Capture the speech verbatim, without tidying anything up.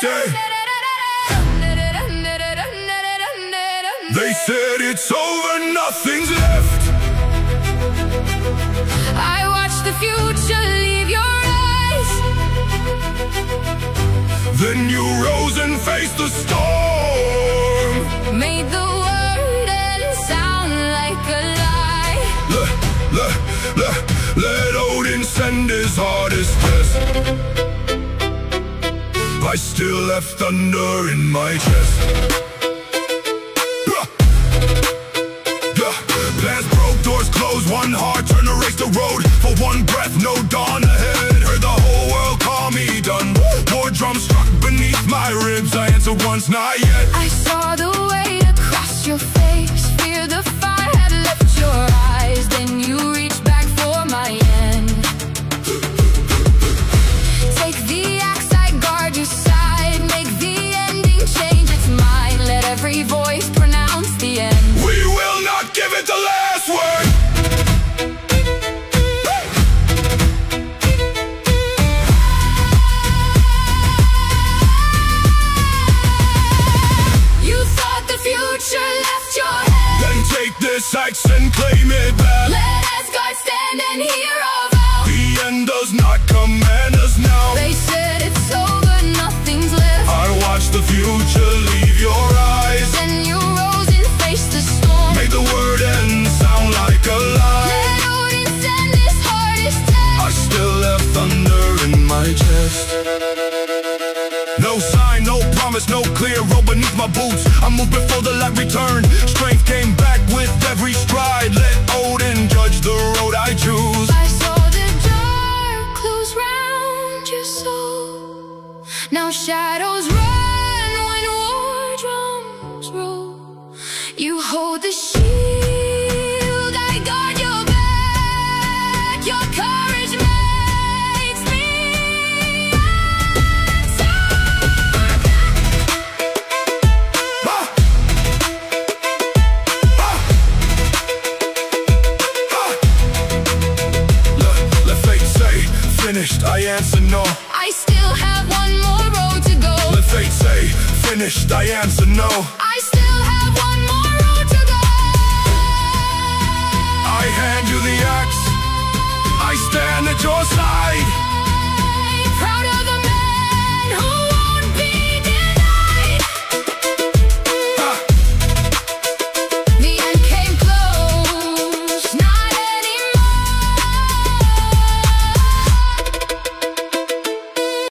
say, they said it's over, nothing's left. I watched the future leave your eyes. Then you rose and faced the storm. Made the word end sound like a lie. Let, let, let, let Odin send his hardest test. I still left thunder in my chest. Plans broke, doors closed, one heart turned to race the road. For one breath, no dawn ahead. Heard the whole world call me done. War drums struck beneath my ribs. I answered once, not yet. I saw the weight across your face. Fear the fire had left your eyes. Then you reached back for my end. Take the axe, I guard your side. Make the ending change its mind. Let every voice pronounce the end. We will not give it the last word. You thought the future left your head. Then take this axe and claim it back. Let Asgard stand and hear our vow. The end does not command us now. They said it's over, nothing's left. I watched the future leave your eyes. Then you rose and faced the storm. Made the word end sound like a lie. Let Odin send his hardest test. I still have thunder in my chest. No sign, no promise, no clear road beneath my boots. I moved before the light returned. Strength came back with every stride. Let Odin judge the road I choose. I saw the dark close round your soul. Now shadows run when war drums roll. You hold the shield, I guard your back. Your courage makes me answer. Ah! Ah! Ah! Let, let fate say, finished, I answer no. I still have one more road to go. Let fate say, finished, I answer no. I still have one more road to go. I hand you the axe.